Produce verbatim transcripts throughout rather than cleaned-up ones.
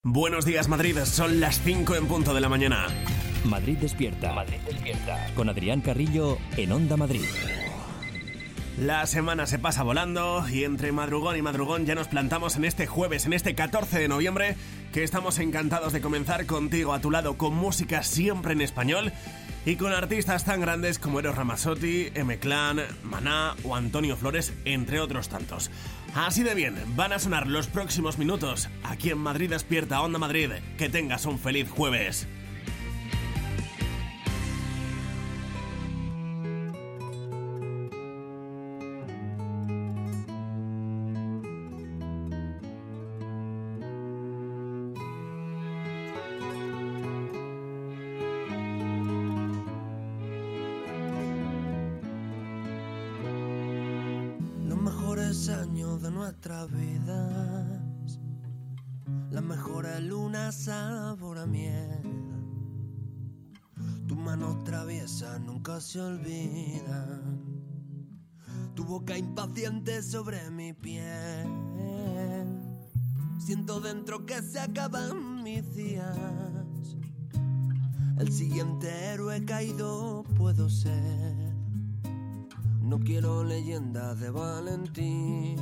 Buenos días, Madrid. Son las cinco en punto de la mañana. Madrid despierta. Madrid despierta. Con Adrián Carrillo en Onda Madrid. La semana se pasa volando y entre madrugón y madrugón ya nos plantamos en este jueves, en este catorce de noviembre, que estamos encantados de comenzar contigo a tu lado con música siempre en español y con artistas tan grandes como Eros Ramazzotti, M-Clan, Maná o Antonio Flores, entre otros tantos. Así de bien, van a sonar los próximos minutos aquí en Madrid Despierta, Onda Madrid. Que tengas un feliz jueves. Años de nuestras vidas, las mejores lunas sabor a miel, tus manos traviesas nunca se olvidan, tu boca impaciente sobre mi piel, siento dentro que se acaban mis días, el siguiente héroe caído puedo ser. No quiero leyendas de valentías,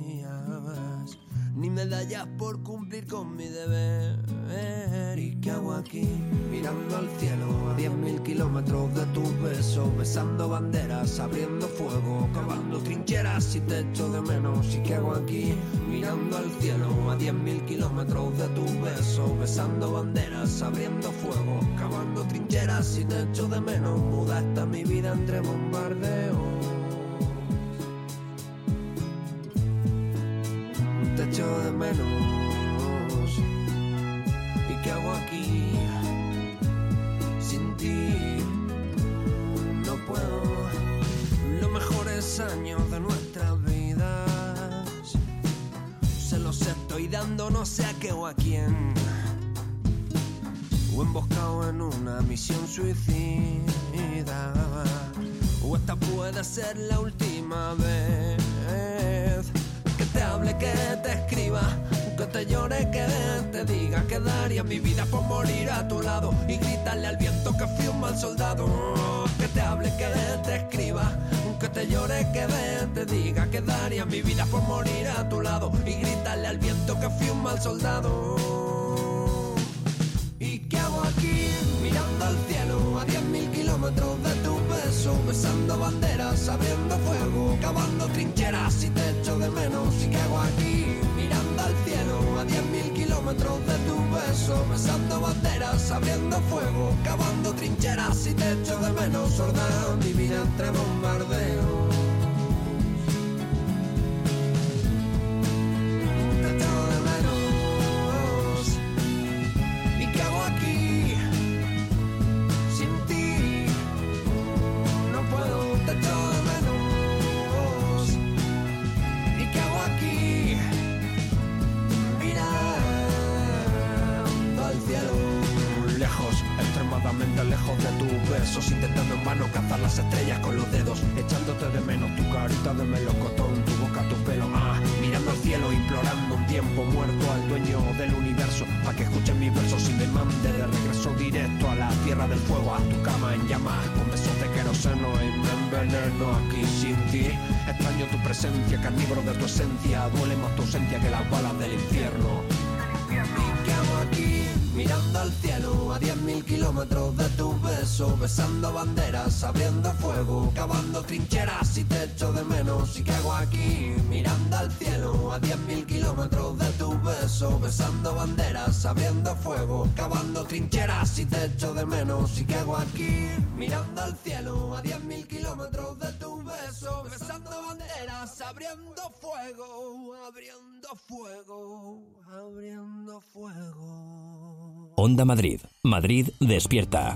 ni medallas por cumplir con mi deber. ¿Y qué hago aquí? Mirando al cielo a diez mil kilómetros de tus besos, besando banderas, abriendo fuego, cavando trincheras y te echo de menos. ¿Y qué hago aquí? Mirando al cielo a diez mil kilómetros de tus besos, besando banderas, abriendo fuego, cavando trincheras y te echo de menos. Muda está mi vida entre bombardeos. Te echo de menos. ¿Y qué hago aquí? Sin ti no puedo. Los mejores años de nuestras vidas se los estoy dando, no sé a qué o a quién, o emboscado en una misión suicida, o esta puede ser la última vez que te hable, que te escriba, que te llore, que te diga que daría mi vida por morir a tu lado y gritarle al viento que fui un mal soldado. Que te hable, que te escriba, que te llore, que te diga que daría mi vida por morir a tu lado y gritarle al viento que fui un mal soldado. ¿Y qué hago aquí? Mirando al cielo a diez mil kilómetros de tu beso, besando banderas, abriendo fuego, cavando trincheras y te echo de menos. ¿Y qué hago aquí? Mirando al cielo a diez mil kilómetros de tu beso, besando banderas, abriendo fuego, cavando trincheras y te echo de menos. Sorda mi vida entre bombardeos. Lejos de tus besos, intentando en vano cazar las estrellas con los dedos, echándote de menos tu carita de melocotón, tu boca, tu pelo, ah, mirando al cielo, implorando un tiempo muerto al dueño del universo, pa' que escuchen mis versos y me mande de regreso directo a la tierra del fuego, a tu cama en llamas, con besos de queroseno y me enveneno aquí sin ti. Extraño tu presencia, carnívoro de tu esencia, duele más tu ausencia que las balas del infierno. ¿Y qué hago aquí? Mirando al cielo a diez mil kilómetros de tus besos, besando banderas, abriendo fuego, cavando trincheras y te echo de menos. ¿Y qué hago aquí? Mirando al cielo a diez mil kilómetros de tus besos, besando banderas, abriendo fuego, cavando trincheras y te echo de menos. ¿Y qué hago aquí? Mirando al cielo a diez mil kilómetros de tus besos, besando banderas, abriendo fuego, abriendo fuego, abriendo fuego. Onda Madrid. Madrid despierta.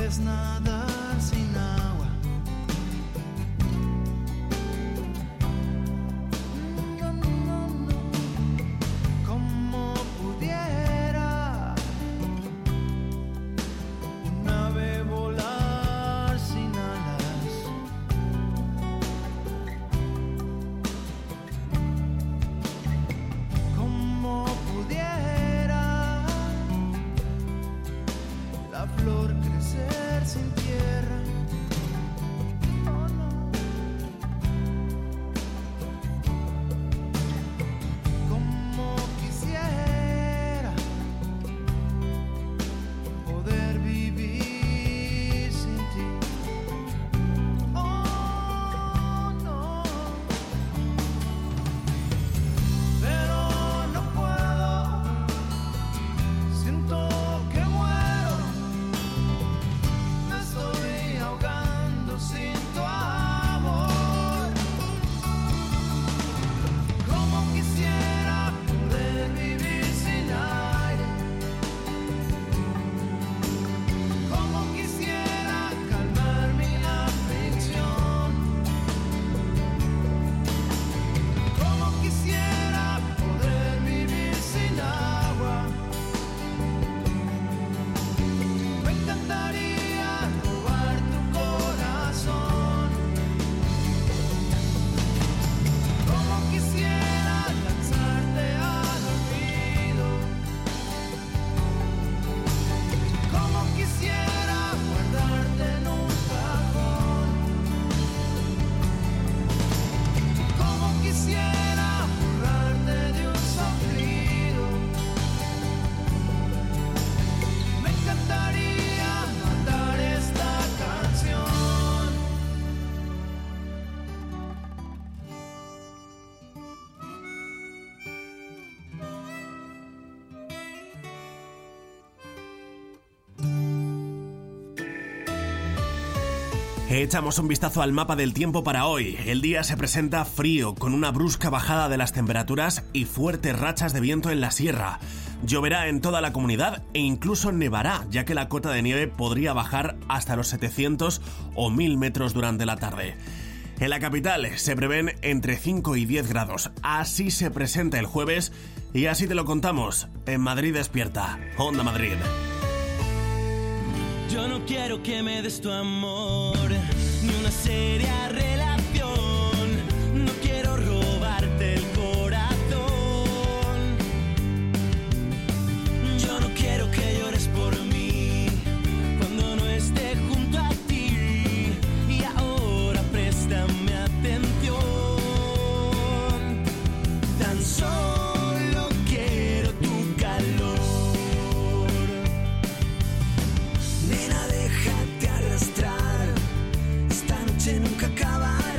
sabes nadar sin agua. No, no, no. ¿Cómo pudiera un ave volar sin alas? ¿Cómo pudiera la flor crecer sin tierra? Oh, no. Como quisiera poder vivir sin ti. Oh, no. Pero no puedo. Siento que muero. Me estoy ahogando sin tu amor. Como quisiera poder vivir sin aire. Como quisiera calmar mi aflicción. Como quisiera poder vivir sin agua. Me encantaría robar tu corazón. Como quisiera lanzarte al olvido. Como quisiera guardarte en un cajón. Como quisiera borrarte de un soplido. Me encantaría matar esta canción. Echamos un vistazo al mapa del tiempo para hoy. El día se presenta frío, con una brusca bajada de las temperaturas y fuertes rachas de viento en la sierra. Lloverá en toda la comunidad e incluso nevará, ya que la cota de nieve podría bajar hasta los setecientos o mil metros durante la tarde. En la capital se prevén entre cinco y diez grados. Así se presenta el jueves y así te lo contamos en Madrid Despierta. Onda Madrid. Yo no quiero que me des tu amor, ni una seria relación. No quiero robarte el corazón. Yo no quiero que llores por mí cuando no esté junto a ti. Y ahora préstame atención. Tan solo quiero tu calor. Nena, déjate arrastrar. Esta noche nunca acabará.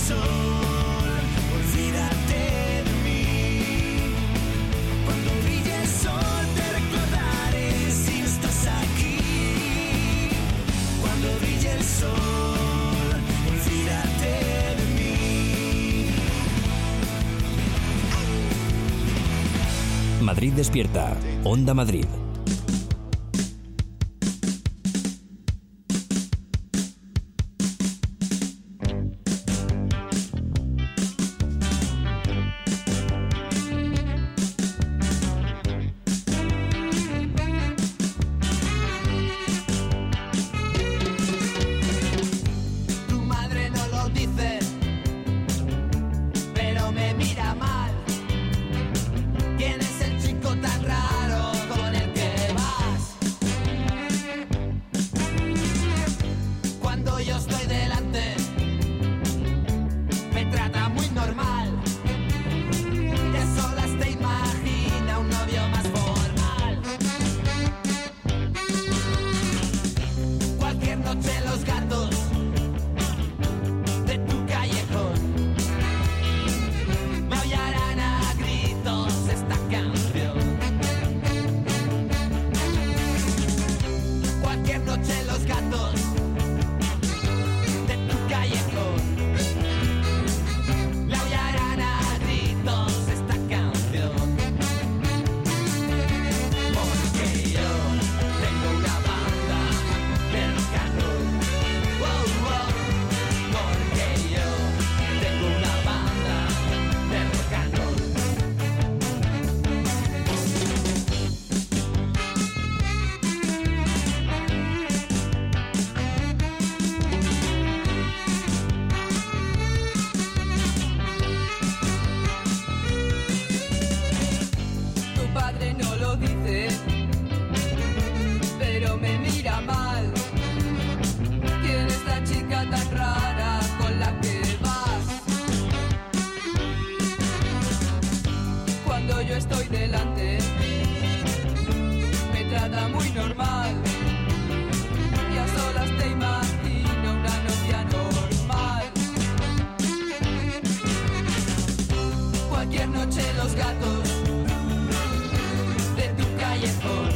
sol, olvídate de mí. Cuando brille el sol te recordaré si no estás aquí. Cuando brille el sol, olvídate de mí. Madrid despierta. Onda Madrid. Tu madre no lo dice, pero me mira mal. ¿Quién es el chico tan raro con el que vas? Cuando yo estoy delante, me trata muy normal. Y a solas te imagina un novio más formal. Cualquier noche los gatos de tu callejón me aullarán a gritos esta canción. Cualquier noche los gatos de tu callejón me aullarán a gritos esta canción. Porque yo tengo una banda de rock and roll. Wow, wow. Porque yo tengo una banda de rock and roll. Tu padre no lo dice, pero me mira mal. ¿Quién es la chica tan rara con la que vas? Cuando yo estoy delante, me trata muy normal. Y a solas te imagino una novia normal. Cualquier noche los gatos de tu callejón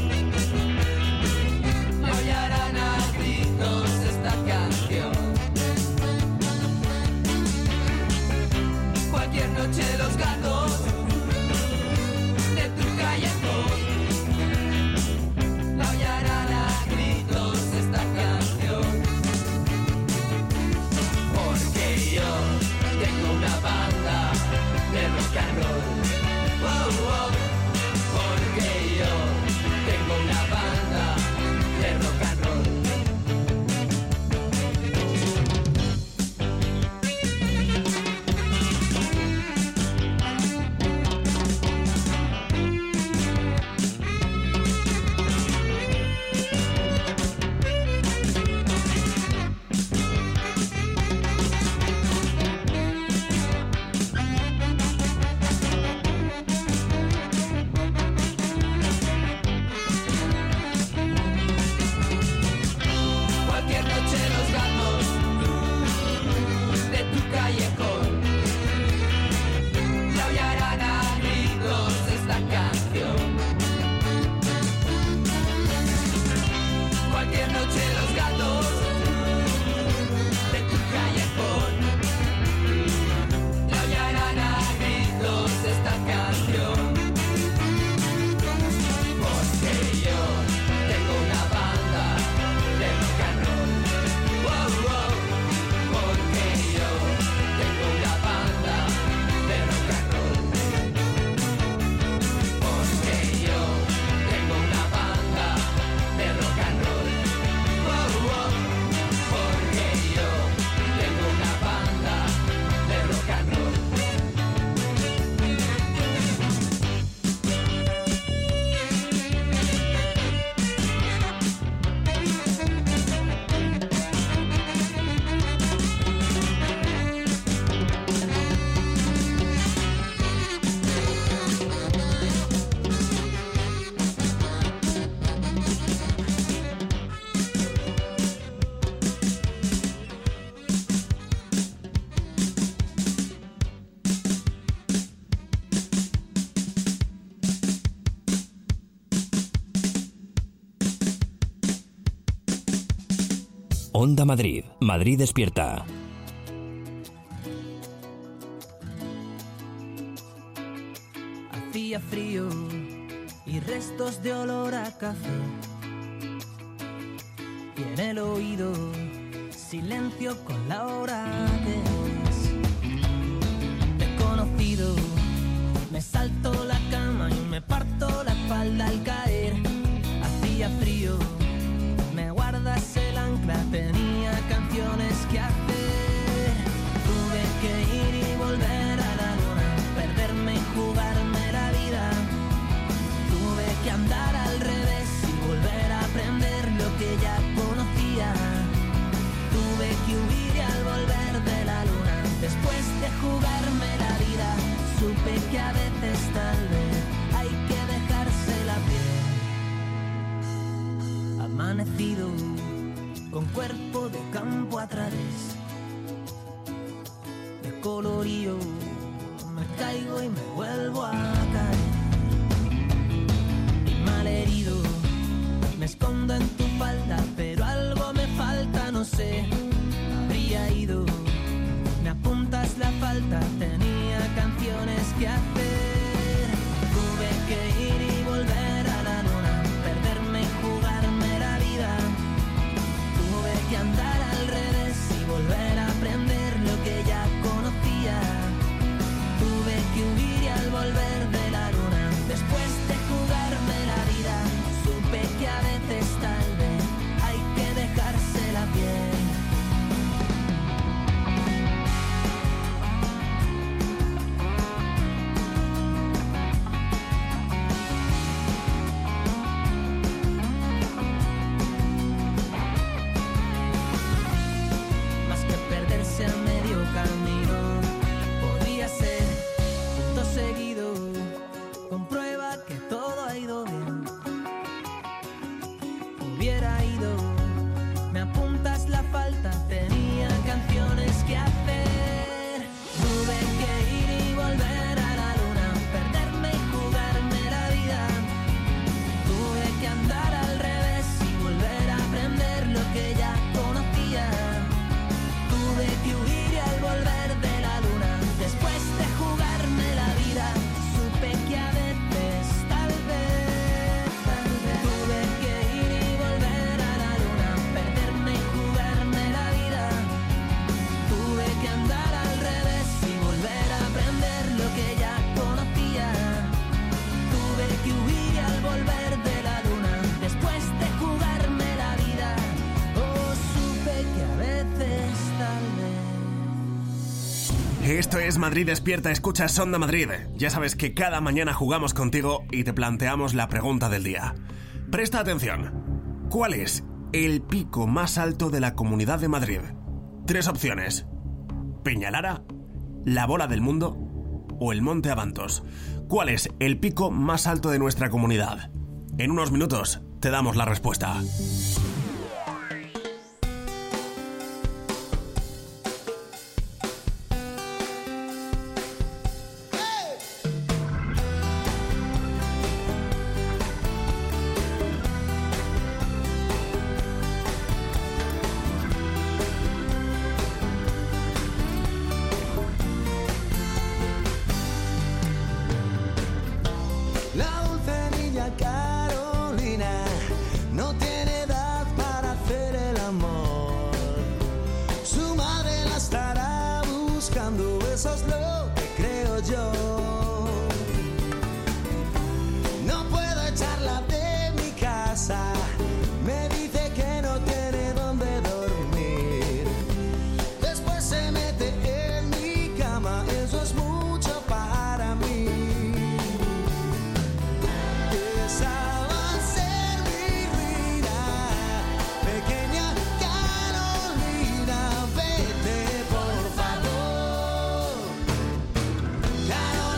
me aullarán a gritos esta canción. Cualquier noche los gatos de tu callejón me aullarán a gritos esta canción. Porque yo tengo una banda de rock and roll. Wow, wow. Porque yo tengo una banda de rock and roll. Onda Madrid. Madrid despierta. Hacía frío y restos de olor a café. Y en el oído, silencio con la hora que es. Desconocido, me salto la cama y me parto la espalda al caer. Hacía frío, me guardas el ancla, tenía canciones que hacer. Tuve que ir y volver a la luna, perderme y jugarme la vida. Tuve que andar al revés y volver a aprender lo que ya conocía. Tuve que huir y al volver de la luna, después de jugarme la vida, supe que a veces tal vez hay que dejarse la piel. Amanecido con cuerpo de campo a través, de colorío, me caigo y me vuelvo a caer. Y malherido, me escondo en tu falda, pero algo me falta, no sé. Habría ido, me apuntas la falta, tenía canciones que hacer. Tuve que ir y volver a la luna, perderme y jugarme la vida. Tuve que andar al revés y volver a aprender lo que ya conocía. Tuve que huir y al volver de la luna, después de jugarme la vida, supe que a veces tal vez hay que dejarse la piel. Más que perderse a medio camino, podría ser punto seguido, comprueba que todo ha ido bien. Hubiera ido, me apuntas la falta, tenía canciones que hacer. Tuve que ir y volver a la luna, perderme y jugarme la vida. Tuve que andar al revés y volver a aprender lo que ya conocía. Tuve que huir y al volver de la luna, después de jugarme la vida, supe que a veces tal vez, tal vez tuve que ir y volver a la luna, perderme y jugarme la vida. Tuve que andar al revés y volver a aprender lo que ya conocía. Tuve que huir y al volver de la luna, después de jugarme la vida, oh, supe que a veces tal vez. Esto es Madrid Despierta, escuchas Onda Madrid. Ya sabes que cada mañana jugamos contigo y te planteamos la pregunta del día. Presta atención. ¿Cuál es el pico más alto de la Comunidad de Madrid? Tres opciones: Peñalara, la Bola del Mundo o el Monte Avantos. ¿Cuál es el pico más alto de nuestra comunidad? En unos minutos te damos la respuesta. La dulce niña Carolina no tiene edad para hacer el amor. Su madre la estará buscando, eso es lo que creo yo. No puedo echarla de mi casa, me dice que no tiene dónde dormir. Después se mete en mi cama, eso es mucho para mí. Esa va a ser mi ruina, pequeña Carolina, vete por favor. Carolina.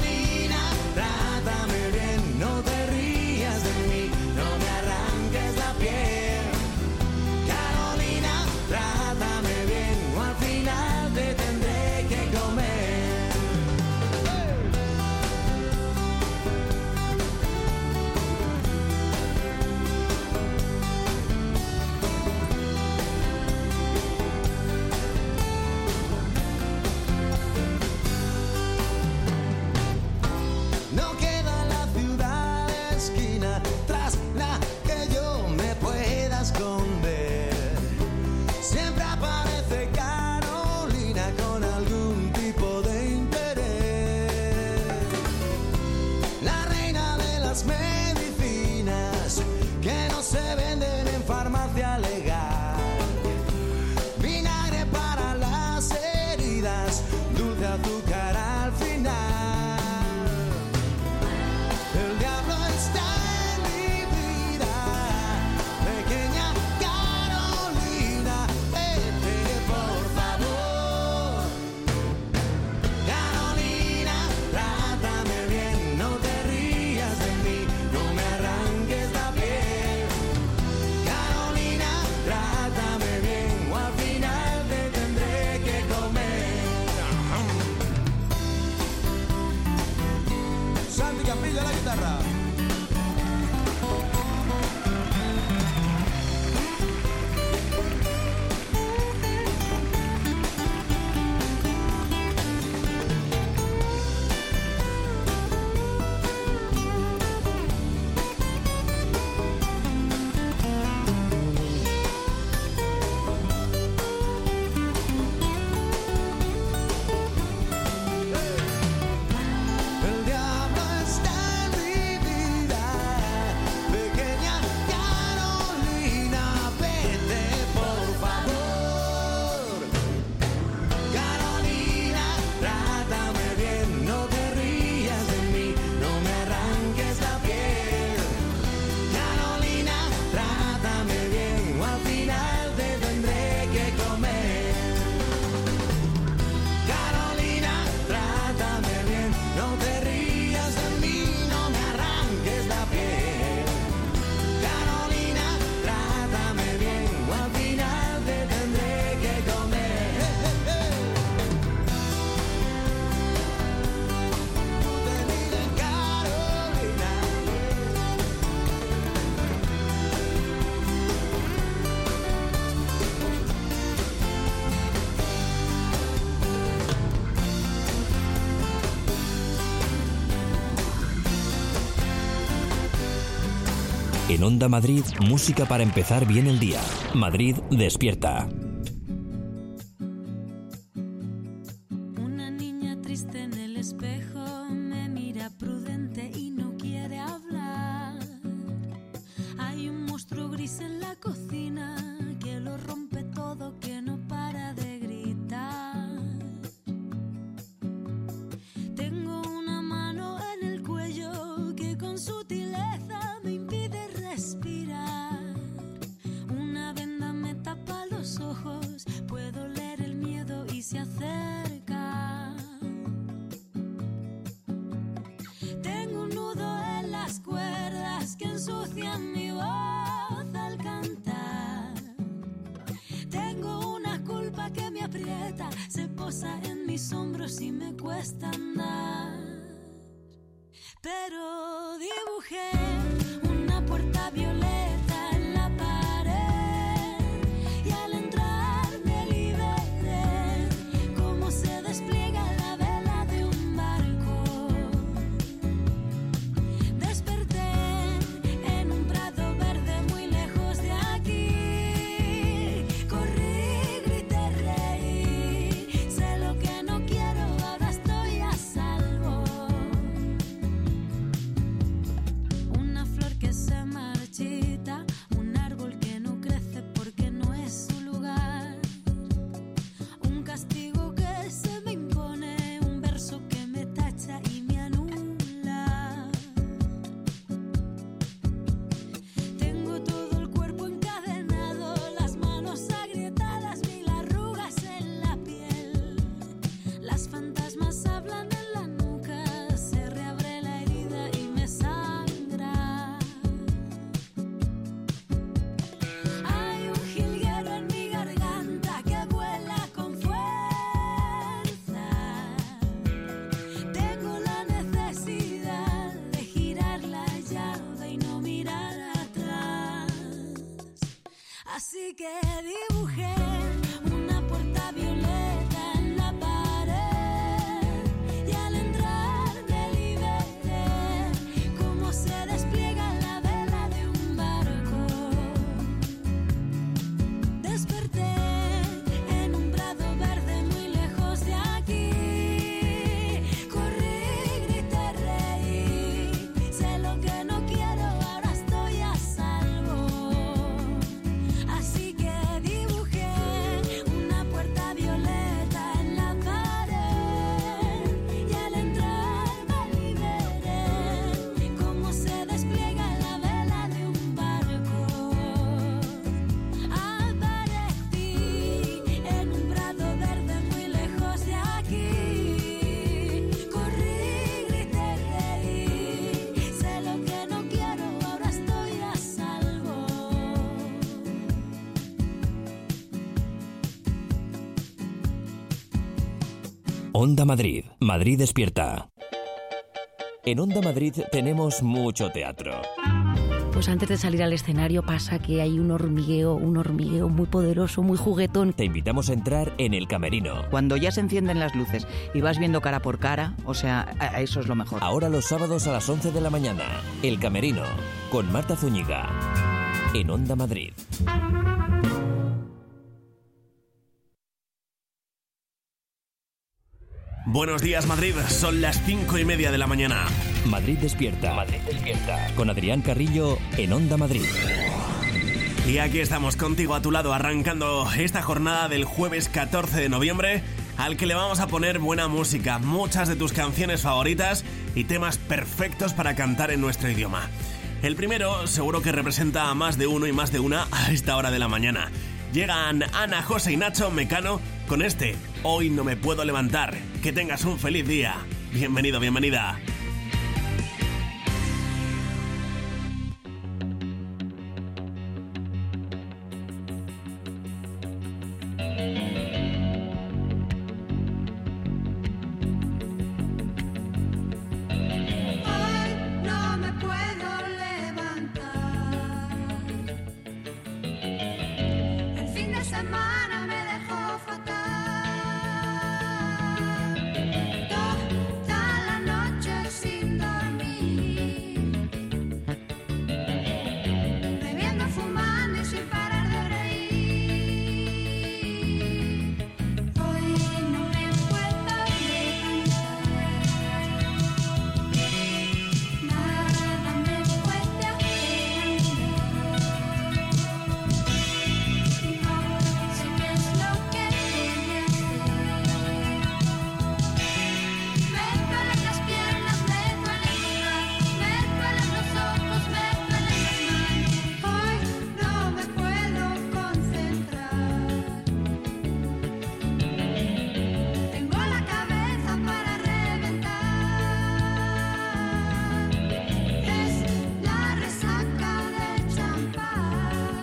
azúcar al final. El diablo está en mi vida, pequeña Carolina, vete por favor. Carolina, trátame bien, no te rías de mí, no me arranques la piel. Carolina, trátame bien, o al final te tendré que comer. Santi Capilla a la guitarra. El diablo está en mi vida, pequeña Carolina, vete por favor. Carolina, trátame bien, no te rías de mí, no me arranques la piel. Carolina, trátame bien, o al final te tendré que comer. Carolina, trátame bien, no te rías de mí, no me arranques la piel. Carolina, trátame bien, o al final te tendré que comer. Te dicen Carolina. En Onda Madrid, música para empezar bien el día. Madrid despierta. Una niña triste en el espejo me mira prudente y no quiere hablar. Hay un monstruo gris en la cocina que lo rompe todo, que no para de gritar. Tengo una mano en el cuello que con sutileza me impide respirar. Una venda me tapa los ojos, puedo leer el miedo y se acerca. Tengo un nudo en las cuerdas que ensucian mi voz al cantar. Tengo una culpa que me aprieta, se posa en mis hombros y me cuesta andar. Pero dibujé una puerta violeta en la pared y al entrar me liberé, como se despliega la vela de un barco. Desperté en un prado verde muy lejos de aquí. Corrí, grité, reí, sé lo que no quiero, ahora estoy a salvo. Una flor que se marchita, un árbol que no crece porque no es su lugar. Un castigo que se me impone, un verso que me tacha y me anula. Tengo todo el cuerpo encadenado, las manos agrietadas, mil arrugas en la piel. Las fantasmas hablan en la nuca, se reabre la herida y me sangra. Hay un jilguero en mi garganta que vuela con fuerza. Tengo la necesidad de girar la llave y no mirar atrás. Así que dibujé una puerta violeta en la pared y al entrar me liberé, como se despliega la vela de un barco. Desperté en un prado verde muy lejos de aquí. Corrí, grité, reí, sé lo que no quiero, ahora estoy a salvo. Así que dibujé Onda Madrid. Madrid despierta. En Onda Madrid tenemos mucho teatro. Pues antes de salir al escenario pasa que hay un hormigueo, un hormigueo muy poderoso, muy juguetón. Te invitamos a entrar en el camerino. Cuando ya se encienden las luces y vas viendo cara por cara, o sea, a- a eso es lo mejor. Ahora los sábados a las once de la mañana. El camerino. Con Marta Zúñiga. En Onda Madrid. Buenos días, Madrid. Son las cinco y media de la mañana. Madrid despierta. Madrid despierta. Con Adrián Carrillo en Onda Madrid. Y aquí estamos contigo a tu lado, arrancando esta jornada del jueves catorce de noviembre, al que le vamos a poner buena música, muchas de tus canciones favoritas y temas perfectos para cantar en nuestro idioma. El primero seguro que representa a más de uno y más de una a esta hora de la mañana. Llegan Ana, José y Nacho Mecano con este Hoy no me puedo levantar. Que tengas un feliz día. Bienvenido, bienvenida. No me puedo levantar. El fin de semana me dejó fatal. Toda la noche sin dormir, bebiendo, fumando y sin parar de reír. Hoy no me puedo levantar. Nada me puede hacer andar. No sé qué es lo que voy a hacer. Me duelen las piernas, me duelen los brazos, me duelen los ojos, me duelen las manos. Hoy no me puedo concentrar. Tengo la cabeza para reventar. Es la resaca del champán.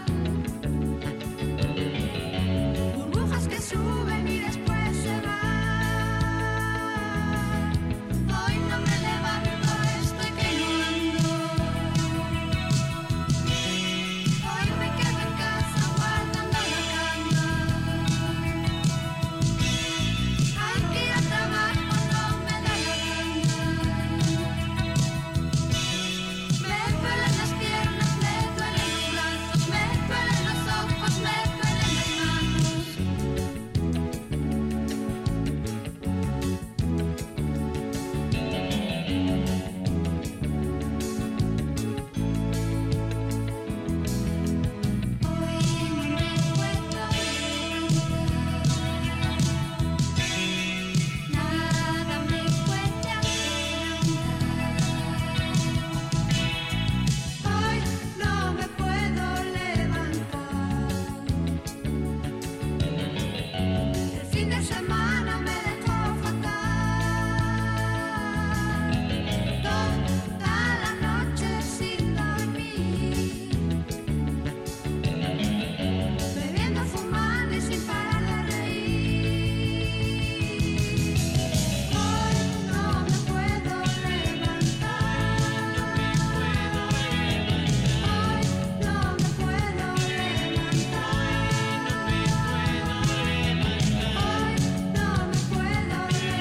Burbujas que suben y después se van. Hoy no me levanto, estoy que no ando. Hoy me quedo en casa guardando la cama. Hay que ir al trabajo, no me da la gana. Me duelen las piernas, me duelen los brazos, me duelen los ojos, me duelen las manos. Hoy no me puedo levantar. Nada me puede hacer andar. Hoy no me puedo levantar. El fin de semana me dejó fatal. Toda la noche sin dormir, bebiendo, fumando y sin parar de reír. Hoy no me puedo levantar. Hoy no me puedo levantar. Hoy no me puedo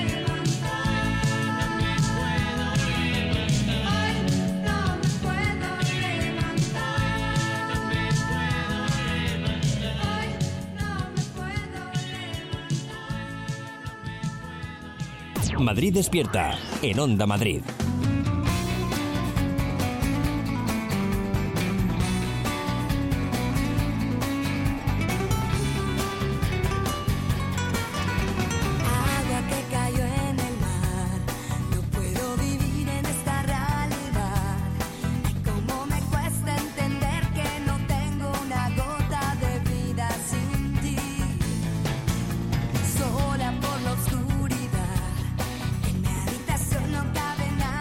Madrid despierta. En Onda Madrid. Agua que cayó en el mar, no puedo vivir en esta realidad. Ay, cómo me cuesta entender que no tengo una gota de vida sin ti. Sola por la oscuridad, en mi habitación no cabe nada.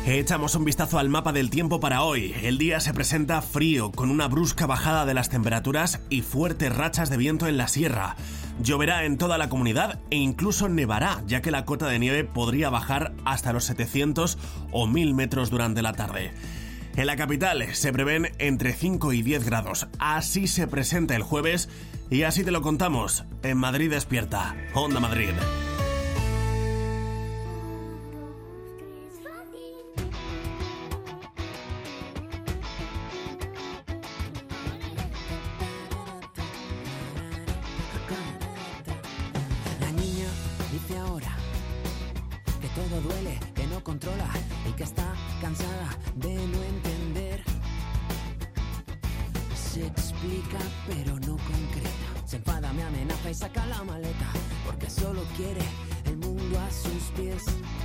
Echamos un vistazo al mapa del tiempo para hoy. El día se presenta frío, con una brusca bajada de las temperaturas y fuertes rachas de viento en la sierra. Lloverá en toda la comunidad e incluso nevará, ya que la cota de nieve podría bajar hasta los setecientos o mil metros durante la tarde. En la capital se prevén entre cinco y diez grados. Así se presenta el jueves y así te lo contamos en Madrid Despierta. Onda Madrid. La niña dice ahora que todo duele, que no controla y que está cansada de no entender. Se explica pero no concreta. Se enfada, me amenaza y saca la maleta porque solo quiere el mundo a sus pies.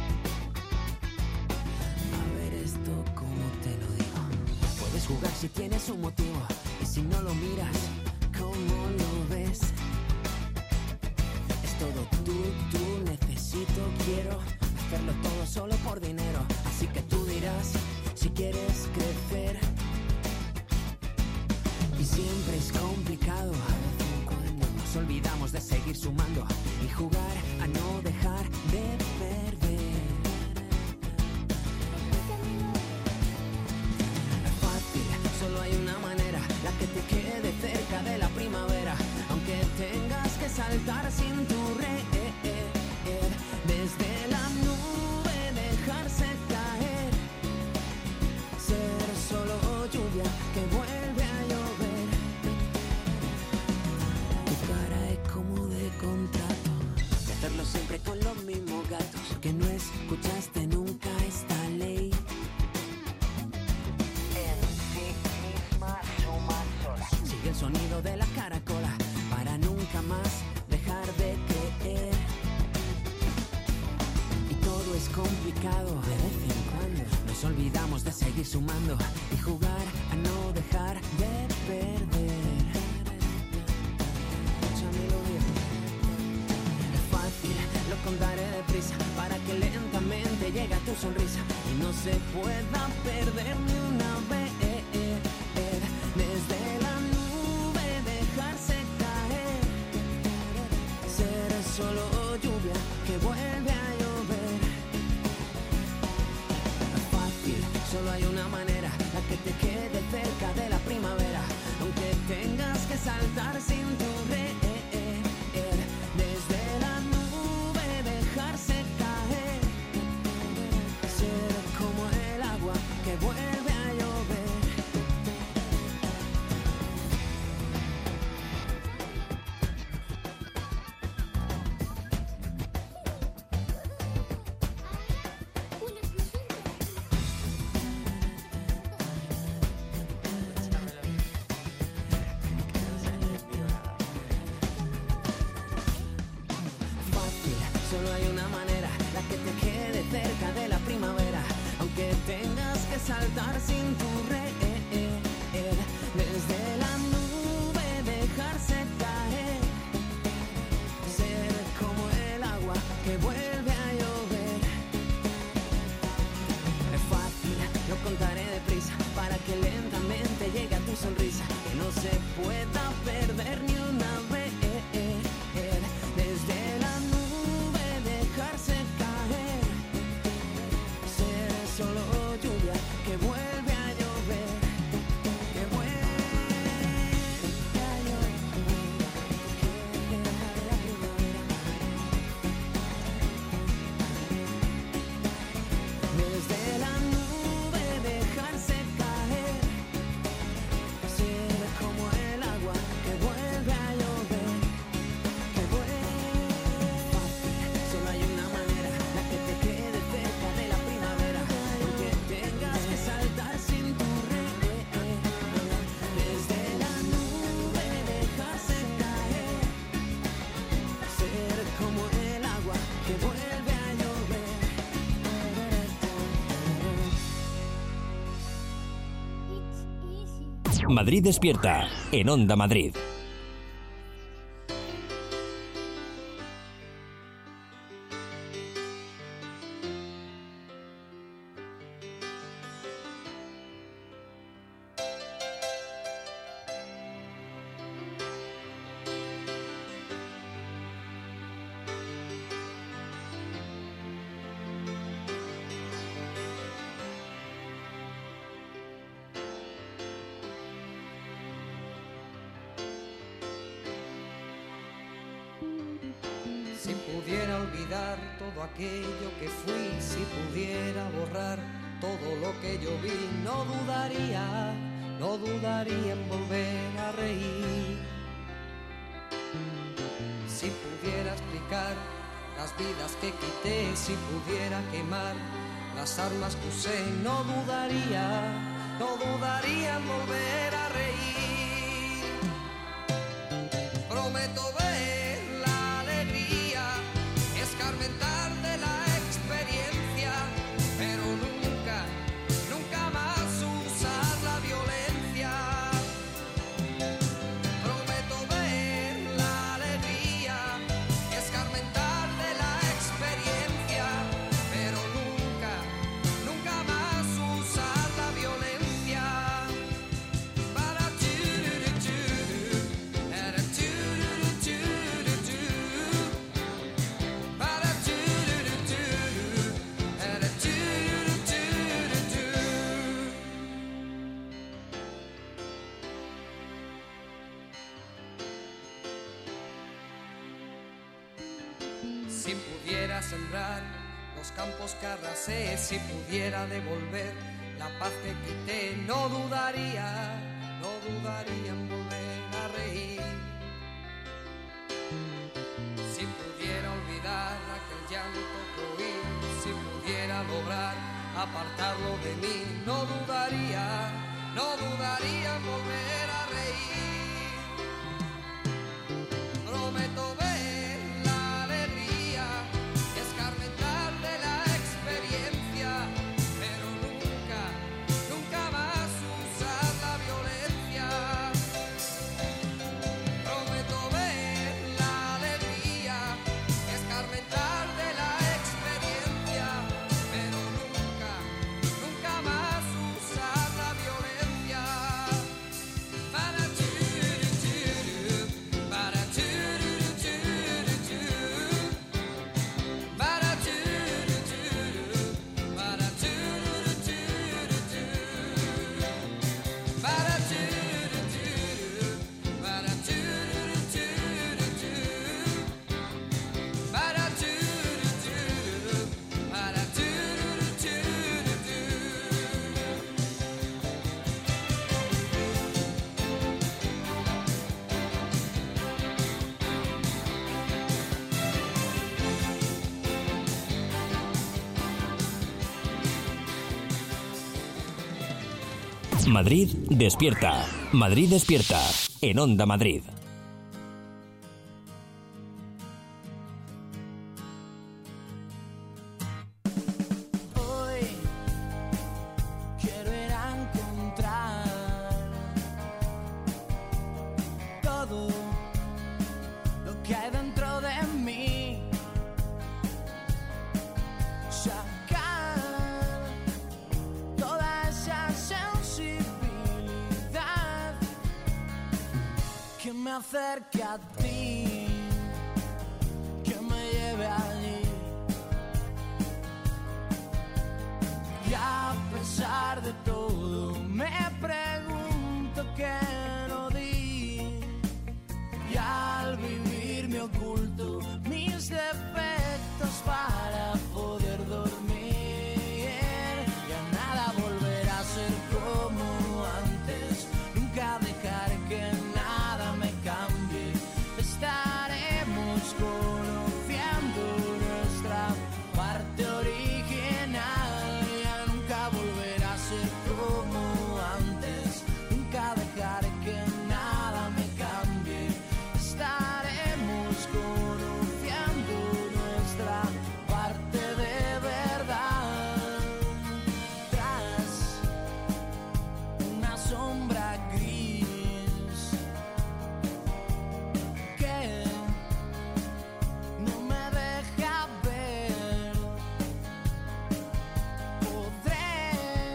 A ver esto cómo te lo digo. Puedes jugar si tienes un motivo y si no lo miras, ¿cómo lo ves? Es todo tú, tú, necesito, quiero hacerlo todo solo por dinero. Así que tú dirás si quieres crecer. Y siempre es complicado. A vez en cuando nos olvidamos de seguir sumando y jugar a no dejar de perder. Es fácil, solo hay una manera, la que te quede cerca de la primavera. Aunque tengas que saltar sin tu red, desde la nube dejarse caer. Ser solo lluvia que vuelve a llover. Tu cara es como de contrato, de hacerlo siempre con los mismos gatos. Que no escuchaste nunca esta ley. En sí misma suma sola. Sigue el sonido de la caracola para nunca más dejar de creer. Y todo es complicado de vez en cuando. Nos olvidamos de seguir sumando y jugar a no dejar de perder. Escúchamelo bien. Es fácil, lo contaré deprisa para que lentamente llegue a tu sonrisa y no se pueda perder ni una vez. Desde la nube dejarse caer. Ser solo lluvia que vuelve a llover. Es fácil, solo hay una manera, la que te quede cerca de la primavera. Aunque tengas que saltar sin tu red. Desde la nube dejarse caer. Ser como el agua que vuelve a llover. Fácil, solo hay una manera, la que te quede cerca de la primavera. Aunque tengas que saltar sin tu red. Desde la nube dejarse caer. Ser como el agua que vuelve a llover. Es fácil, lo contaré deprisa para que lentamente llegue a tu sonrisa. Que no se pueda perder ni una vez. Desde la nube dejarse caer. Ser solo lluvia que vuelve a llover. Que vuelve a llover. Que deja de la primavera. Desde la nube dejarse caer. Ser como el agua que vuelve a llover. Que vuelve. Fácil, solo hay una manera, la que te quede cerca de la primavera. Aunque tengas que saltar sin tu red. Desde la nube dejarse caer. Ser como el agua que vuelve a llover. Madrid Despierta, en Onda Madrid. Si pudiera olvidar todo aquello que fui, si pudiera borrar todo lo que yo vi, no dudaría, no dudaría en volver a reír. Si pudiera explicar las vidas que quité, si pudiera quemar las armas que usé, no dudaría, no dudaría en volver a reír. Prometo ver la alegría, escarmentar de la experiencia, pero nunca, nunca más usar la violencia. Prometo ver la alegría, escarmentar de la experiencia, pero nunca, nunca más usar la violencia. Para chururu, para chururu, para chururu, para chururu. Si pudiera sembrar los campos que arrasé, si pudiera devolver la paz que quité, no dudaría, no dudaría en volver a reír. Si pudiera olvidar aquel llanto que oí, si pudiera lograr apartarlo de mí, no dudaría, no dudaría en volver a reír. Prometo ver la alegría, escarmentar de la experiencia, pero nunca, nunca más usar la violencia. Prometo ver la alegría, escarmentar de la experiencia, pero nunca, nunca más usar la violencia. Para churu, churu, para churu, churu, churu, para churu, churu, para churu, churu, churu, para churu, churu, para churu, churu, churu, para churu, churu, para churu, churu, Madrid despierta. Madrid despierta. En Onda Madrid. Hoy quiero ir a encontrar todo lo que hay dentro de mí, sacar toda esa sensibilidad que me acerque a ti, que me lleve allí. Y a pesar de todo me pregunto qué no di, y al vivir me oculto mis defectos para poder dormir. Ya nada volverá a ser como antes, nunca dejaré que nada me cambie. Estaremos conociendo nuestra parte original. Ya nunca volverá a ser como antes, nunca dejaré que nada me cambie. Estaremos conociendo nuestra parte de verdad. Tras una sombra gris que no me deja ver, podré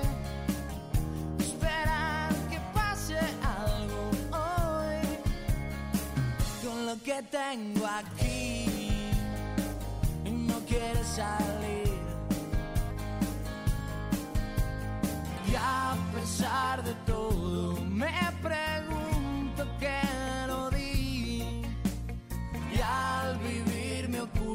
esperar que pase algo hoy con lo que tengo aquí y no quiere salir. Y a pesar de todo me pregunto qué no di, y al vivir me oculto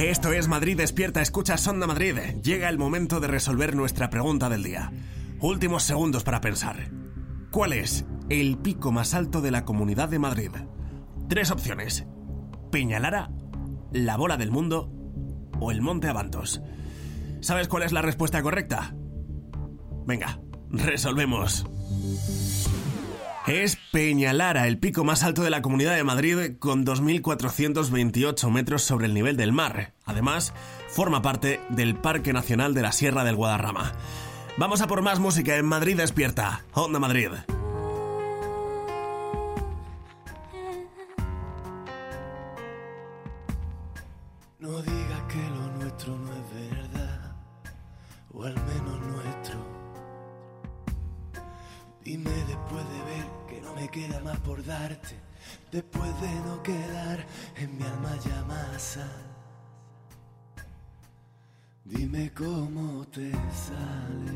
Esto es Madrid Despierta, escuchas Onda Madrid. Llega el momento de resolver nuestra pregunta del día. Últimos segundos para pensar. ¿Cuál es el pico más alto de la Comunidad de Madrid? Tres opciones: Peñalara, la Bola del Mundo o el Monte Avantos. ¿Sabes cuál es la respuesta correcta? Venga, resolvemos. Es Peñalara, el pico más alto de la Comunidad de Madrid, con dos mil cuatrocientos veintiocho metros sobre el nivel del mar. Además, forma parte del Parque Nacional de la Sierra del Guadarrama. Vamos a por más música en Madrid Despierta, Onda Madrid. No digas que lo nuestro no es verdad, o al menos nuestro. Dime después de ver que no me queda más por darte, después de no quedar en mi alma ya más sal. Dime cómo te sale.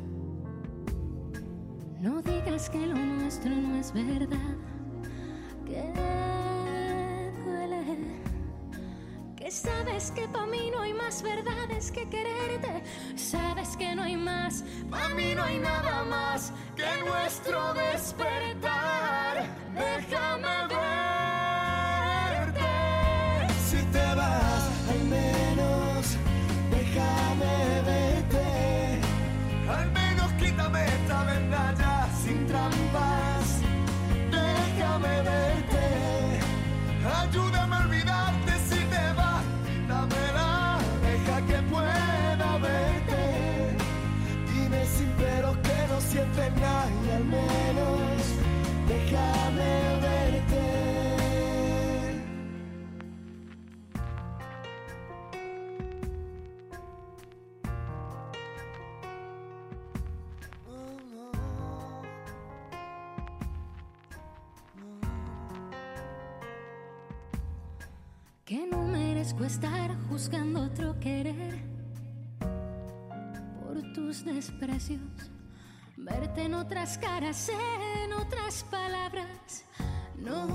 No digas que lo nuestro no es verdad, que duele, que sabes que pa' mí no hay más verdades que quererte, sabes que no hay más, pa' mí no hay nada más que nuestro despertar. Déjame verte. Si te vas, al menos déjame verte. Al menos quítame esta venda ya sin trampas. Déjame verte. Ayúdame a olvidarte si te vas. Dámela, deja que pueda verte. Dime sin peros que no sientes nada y al menos déjame verte. Que no merezco estar juzgando otro querer por tus desprecios, verte en otras caras, en otras palabras. No,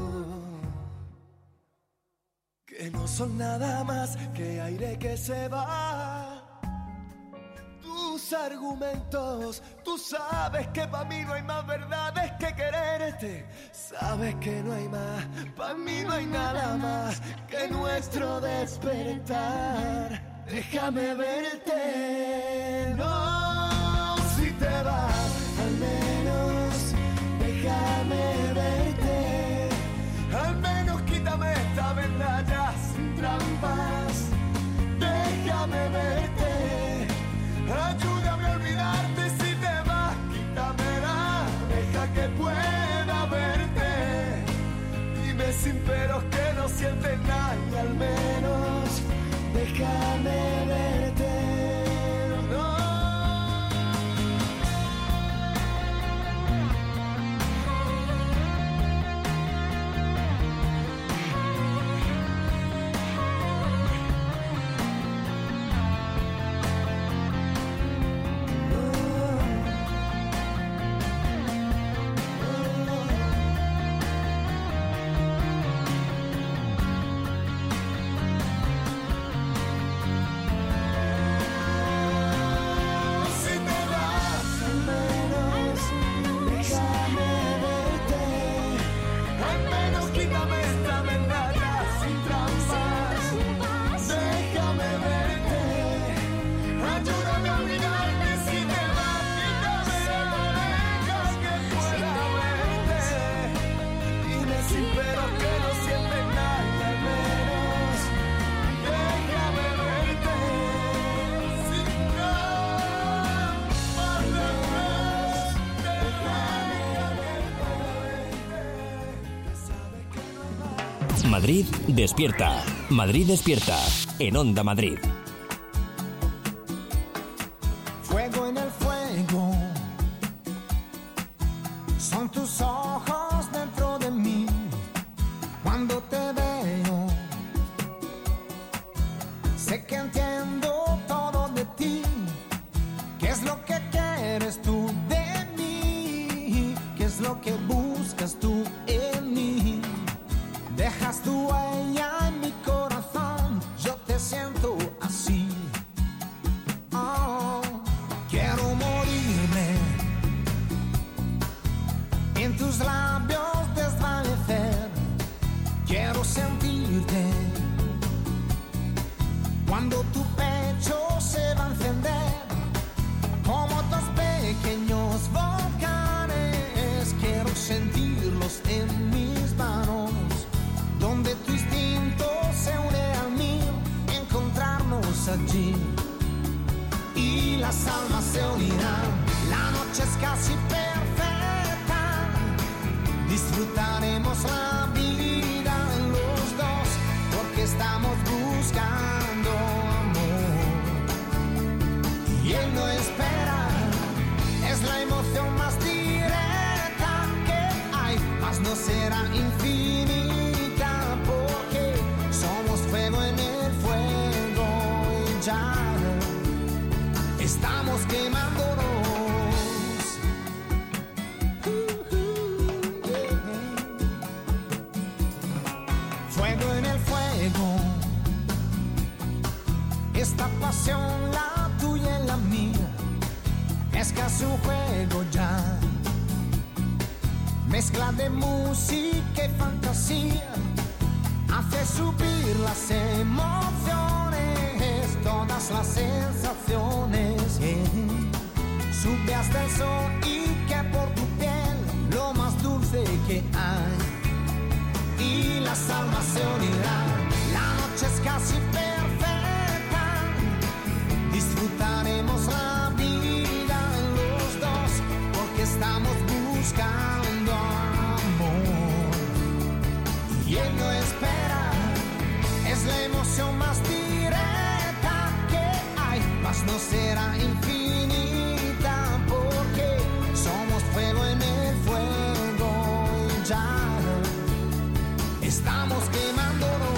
que no son nada más que aire que se va. Tus argumentos, tú sabes que pa' mí no hay más verdades que quererte. Sabes que no hay más, pa' mí no hay nada más que nuestro despertar. Déjame verte, no, si te vas, al menos déjame verte. Al menos quítame esta venda ya sin trampas. Déjame verte. Ayúdame a olvidarte si te vas, quítamela, deja que pueda verte. Dime sin peros que no sientes nada y al menos déjame verte. No. Madrid Despierta. Madrid Despierta. En Onda Madrid. Fuego en el fuego. Son tus ojos dentro de mí. Cuando te veo, sé que entiendo todo de ti. ¿Qué es lo que quieres tú de mí? ¿Qué es lo que buscas tú en mí? Dejas tu huella en mi corazón, yo te siento dedos en mis manos, donde tu instinto se une al mío, encontrarnos allí y las almas se unirán. La noche es casi perfecta, disfrutaremos la vida los dos, porque estamos buscando amor y él no espera. Es la emoción más directa que hay, mas no será infinita, porque somos fuego en el fuego y ya estamos quemándonos. Uh, uh, yeah. Fuego en el fuego, esta pasión, la tuya y la mía, es casi un juego ya, mezcla de música y fantasía, hace subir las emociones, todas las sensaciones, yeah. Sube hasta el sol y que por tu piel lo más dulce que hay, y las almas se unirán. La noche es casi perfecta, disfrutaremos la vida los dos, porque estamos buscando amor y él no espera. Es la emoción más directa que hay, mas no será infinita, porque somos fuego en el fuego y ya estamos quemándonos.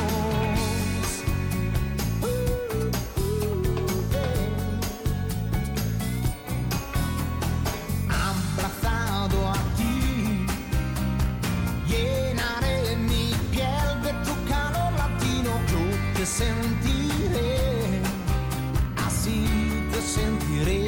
Te sentiré, así te sentiré.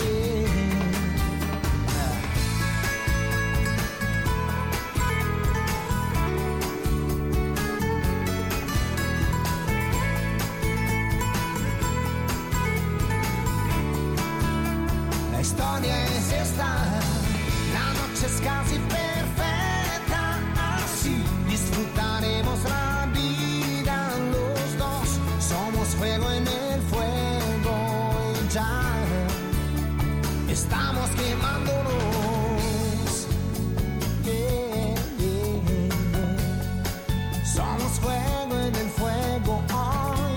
La historia es esta, la noche es casi perfecta, así disfrutaremos la vida los dos. Somos fuego en el fuego y ya estamos quemándonos. Yeah, yeah, yeah. Somos fuego en el fuego hoy.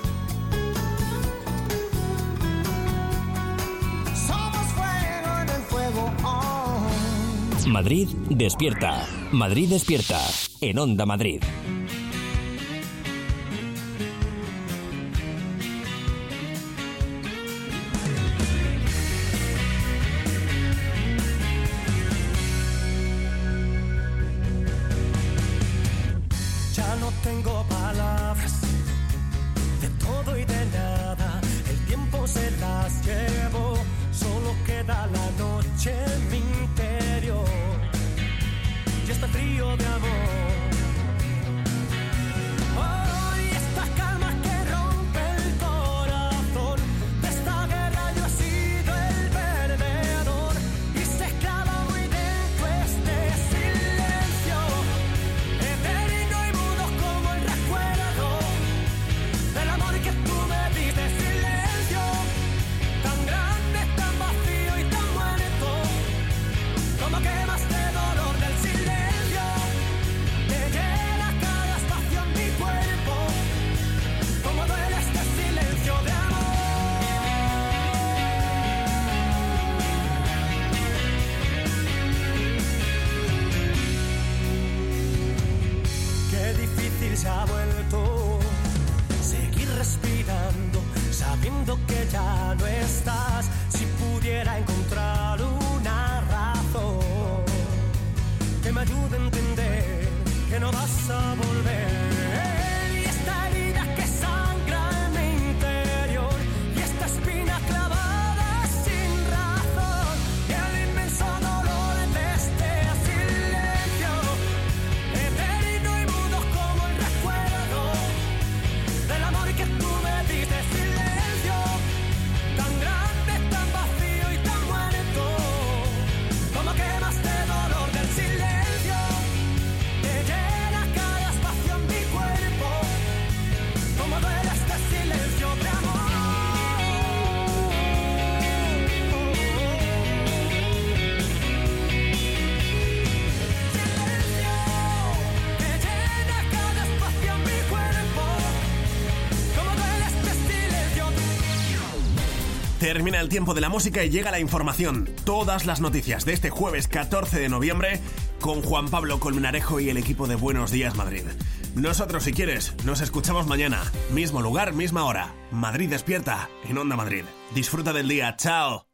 Somos fuego en el fuego hoy. Madrid despierta. Madrid despierta. En Onda Madrid. Tengo palabras de todo y de nada, el tiempo se las llevó, solo queda la noche en mi interior y este frío de amor. Hoy esta calma que rompe el corazón, de esta guerra yo he sido el perdedor y se clava muy dentro este silencio eterno y mudo como el recuerdo del amor que tú me diste. Silencio tan grande, tan vacío y tan muerto, como quemas de dolor del silencio, te llena cada espacio en mi cuerpo, como duele este silencio de amor. Qué difícil se ha vuelto seguir respirando, sabiendo que ya no estás. Si pudiera encontrar una razón que me ayude a entender que no vas a volver. Y esta herida que sangra en mi interior, y esta espina clavada sin razón, y el inmenso dolor de este silencio eterno y mudo como el recuerdo del amor que tú me diste. Silencio tan grande, tan vacío y tan muerto, como quemas de dolor del silencio, Termina el tiempo de la música y llega la información. Todas las noticias de este jueves catorce de noviembre con Juan Pablo Colmenarejo y el equipo de Buenos Días Madrid. Nosotros, si quieres, nos escuchamos mañana. Mismo lugar, misma hora. Madrid despierta en Onda Madrid. Disfruta del día. ¡Chao!